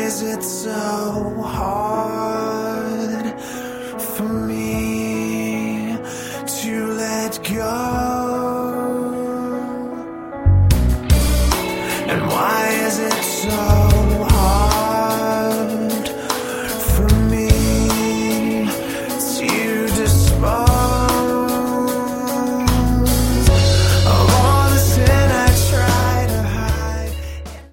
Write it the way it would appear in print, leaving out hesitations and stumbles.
is it so hard for me to let go? And why is it so